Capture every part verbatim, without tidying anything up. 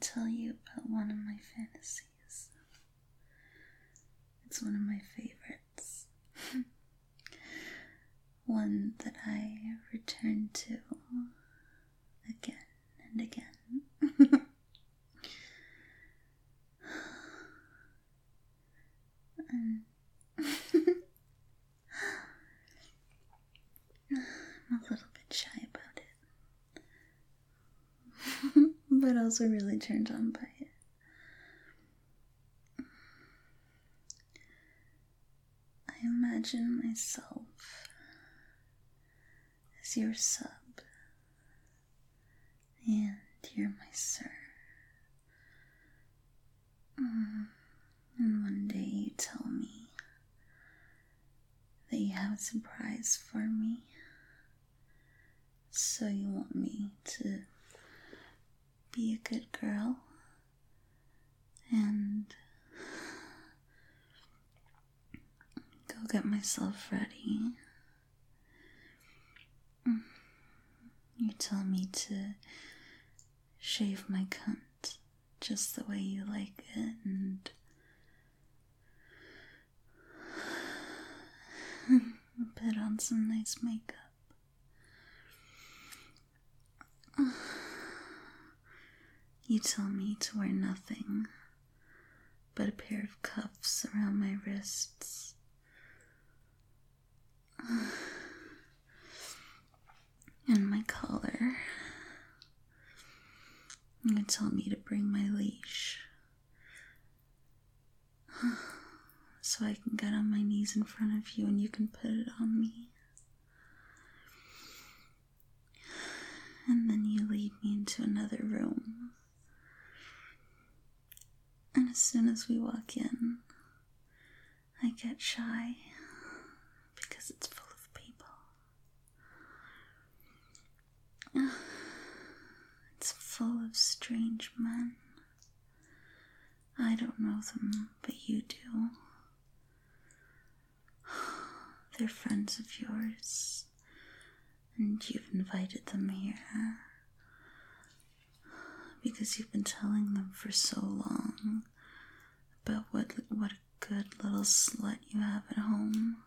tell you about one of my fantasies. It's one of my favorites. One that I return to again and again. and I'm a little bit shy about it. But also really turned on by it. I imagine myself as your sub, and you're my sir. Mm. And one day you tell me that you have a surprise for me, so you want me to be a good girl and go get myself ready. You tell me to shave my cunt just the way you like it and put on some nice makeup. You tell me to wear nothing but a pair of cuffs around my wrists. And my collar. You tell me to bring my leash so I can get on my knees in front of you and you can put it on me. And then you lead me into another room. And as soon as we walk in, I get shy because it's full of people. It's full of strange men. I don't know them, but you do. They're friends of yours, and you've invited them here because you've been telling them for so long about what what a good little slut you have at home.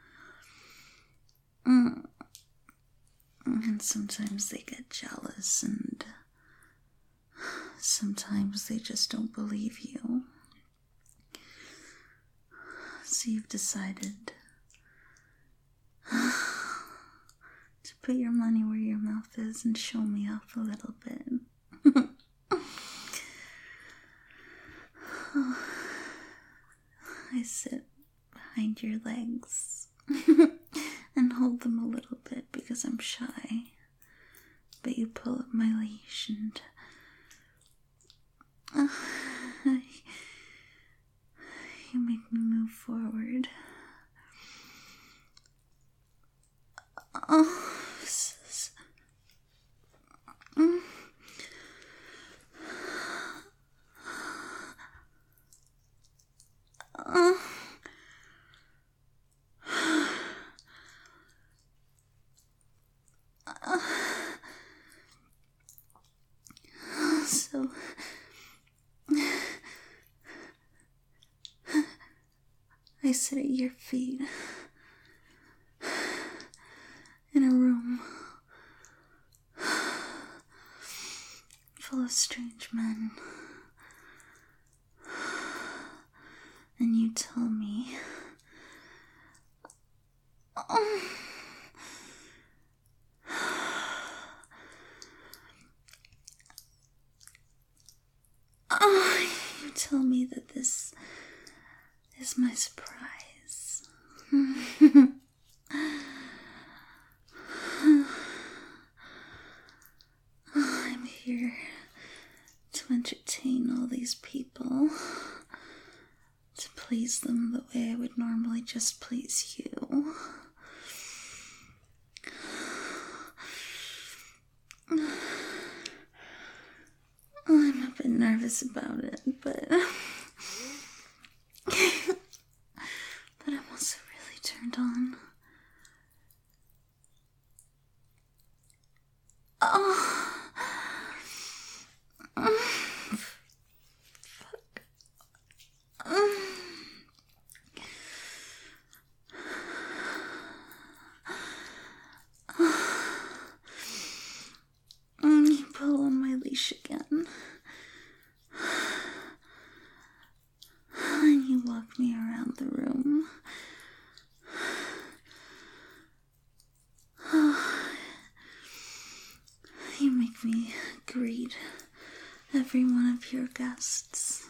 Mm. And sometimes they get jealous, and sometimes they just don't believe you. So you've decided to put your money where your mouth is and show me off a little bit. I sit behind your legs and hold them a little bit because I'm shy. But you pull up my leash and uh, you make me move forward. Oh, mm. uh. So I sit at your feet in a room full of strange men, and you tell me, oh, oh, you tell me that this is my surprise. I'm here to entertain all these people, to please them the way I would normally just please you. I'm a bit nervous about it, but but I'm also really turned on. Oh. leash again. And you walk me around the room. You make me greet every one of your guests.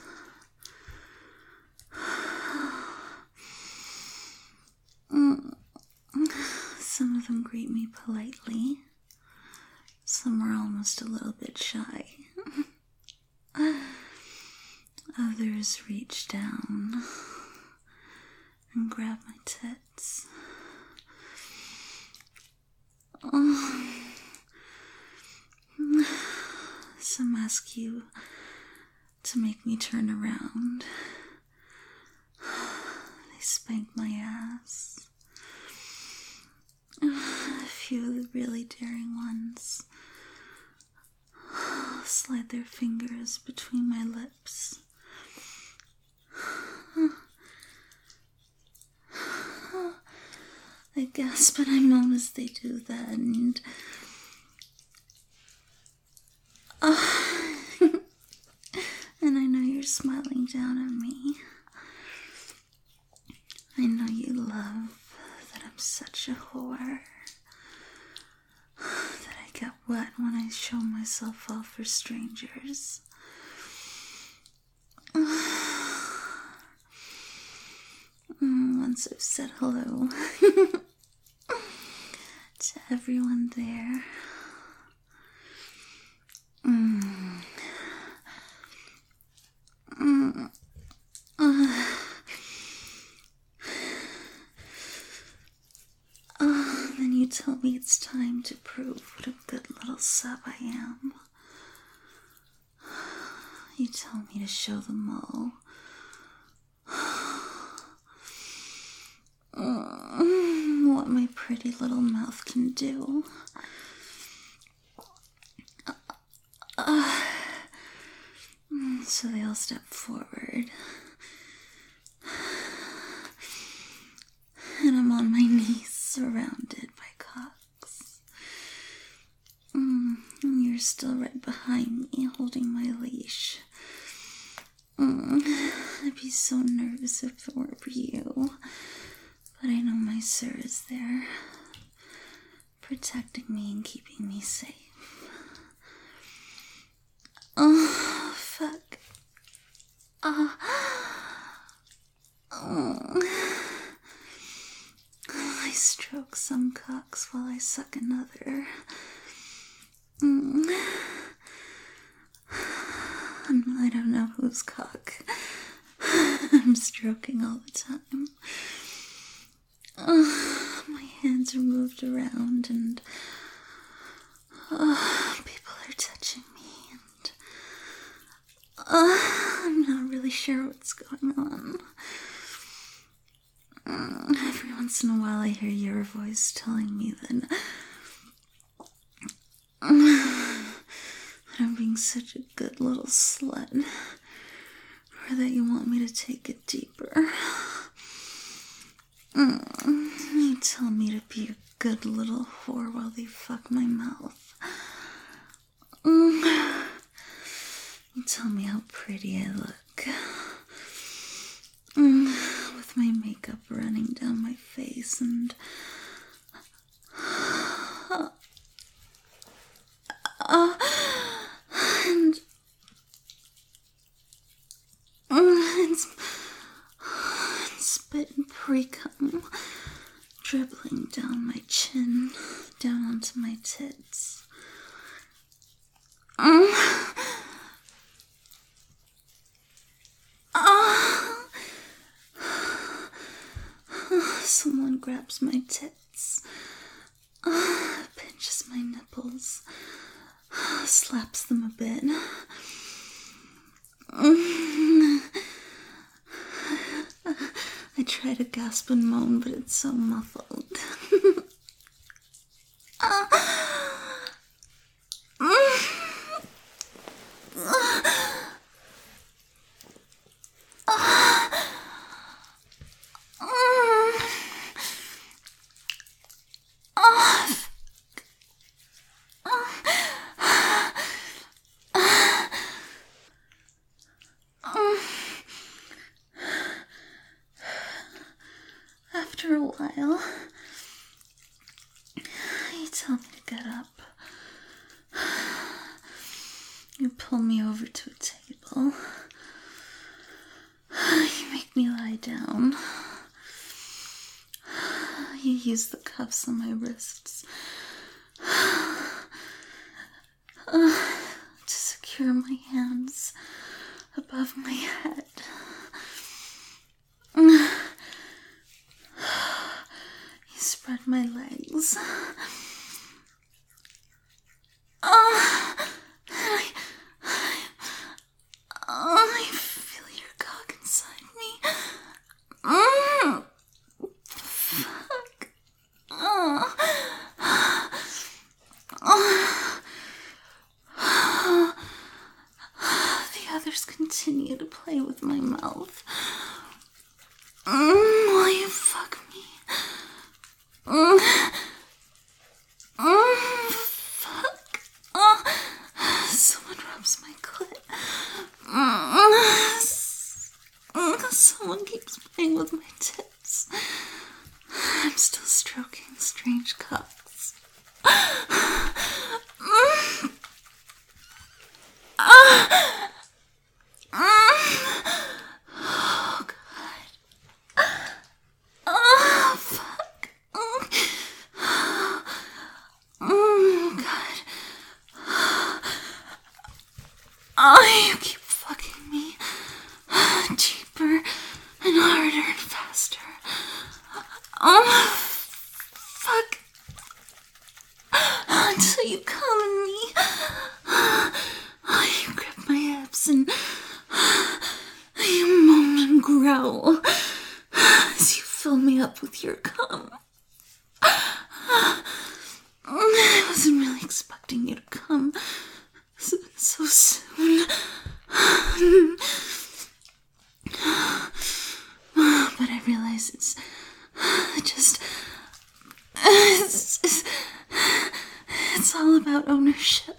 Some of them greet me politely. Some are almost a little bit shy. Others reach down and grab my tits. Some ask you to make me turn around. They spank my ass. A few of the really daring ones slide their fingers between my lips. I gasp and I moan as they do that, and oh, and I know you're smiling down at me. I know you love that I'm such a whore, that I get wet when I show myself off for strangers. Once I've said hello to everyone there, mm. Mm. Uh. Uh, then you tell me it's time to prove what a good little sub I am. You tell me to show them all what my pretty little mouth can do. Uh, so they all step forward. And I'm on my knees, surrounded by cocks. Mm, and you're still right behind me, holding my leash. Mm, I'd be so nervous if it weren't for you. But I know my sir is there, protecting me and keeping me safe. Oh, fuck. Oh. Oh. I stroke some cocks while I suck another. Mm. I don't know whose cock I'm stroking all the time. Uh, my hands are moved around and uh, people are touching me and uh, I'm not really sure what's going on. Uh, every once in a while I hear your voice telling me that, uh, that I'm being such a good little slut, or that you want me to take it deeper. Mm, you tell me to be a good little whore while they fuck my mouth. Mm, you tell me how pretty I look. Mm, with my makeup running down my face and... Uh, uh, and... Uh, it's... spit and pre-cum dribbling down my chin, down onto my tits. Um, uh, someone grabs my tits, uh, pinches my nipples, slaps them a bit. Um, I try to gasp and moan, but it's so muffled. uh, You pull me over to a table. You make me lie down. You use the cuffs on my wrists uh, to secure my hands above my head. You spread my legs. Uh, I, I, I feel your cock inside me. Mm. Fuck. Oh. Oh. The others continue to play with my mouth. Mm, will you fuck me? Mm. Mm, fuck. Oh. Someone rubs my clit. Mm. Someone keeps playing with my tits. I'm still stroking strange cocks. Mm. Ah. Mm. Oh, God. Oh, fuck. Oh, God. Oh, you keep fucking me. Deeper and harder and faster. Oh, fuck. Until you come in me. Oh, you grip my abs and you moan and growl as you fill me up with your cum. I wasn't really expecting you to come so, so soon. But I realize it's just it's, it's, it's all about ownership.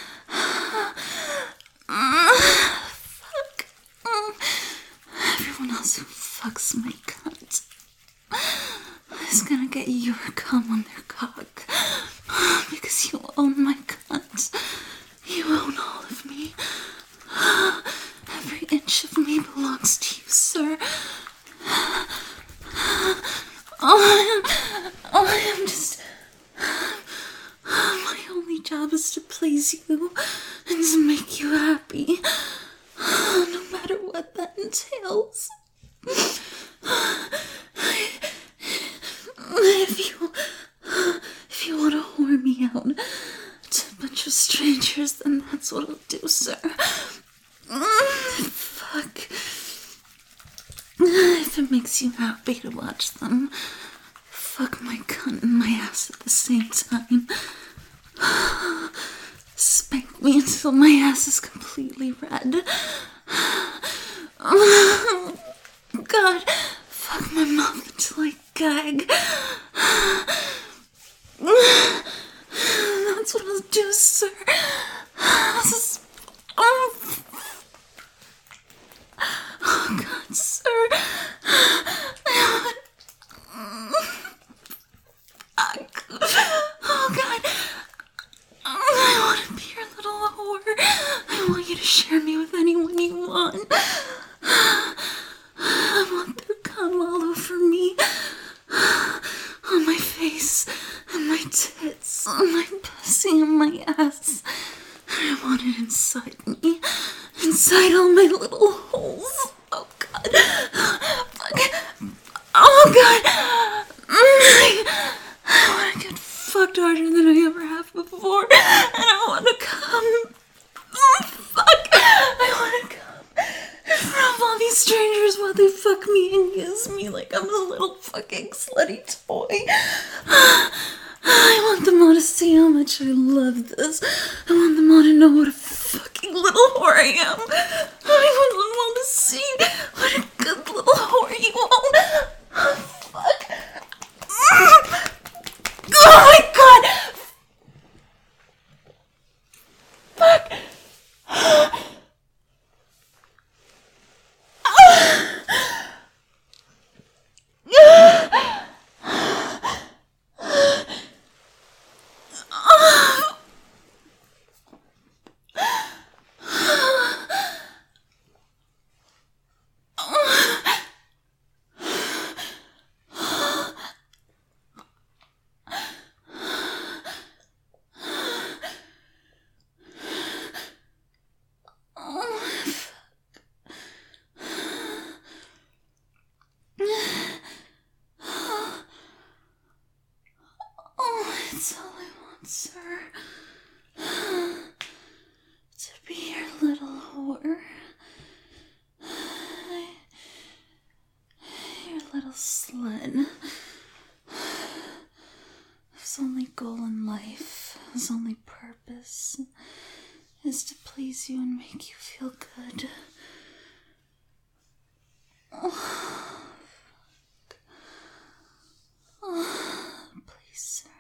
Fuck. Everyone else who fucks my cunt is gonna get your cum on their cock because you own my cunt. You own all of me. Every inch of me belongs to you, sir. All I am, all I am just... My only job is to please you and to make you happy, no matter what that entails. If you, if you want to whore me out to a bunch of strangers, then that's what I'll do, sir. Fuck. If it makes you happy to watch them fuck my cunt and my ass at the same time. Spank me until my ass is completely red. God, fuck my mouth until I gag. That's what I'll do, sir. Oh, oh God, sir. I want... Oh, God. I want to be your little whore. I want you to share me with anyone you want. I want their cum all over me. On my face, and my tits, on my pussy, and my ass. I want it inside me. Inside all my little holes. Oh, God. Fuck. Oh, God. I, I want to get fucked harder than I ever have before. And I want to come. Oh, fuck. I want to come in front of all these strangers while they fuck me and use me like I'm a little fucking slutty toy. I want them all to see how much I love this. I want them all to know what a fucking little whore I am. I want them all to see what a good little whore you own. Oh, fuck. Oh my God. Fuck. slut. His only goal in life, his only purpose, is to please you and make you feel good. Oh, oh, please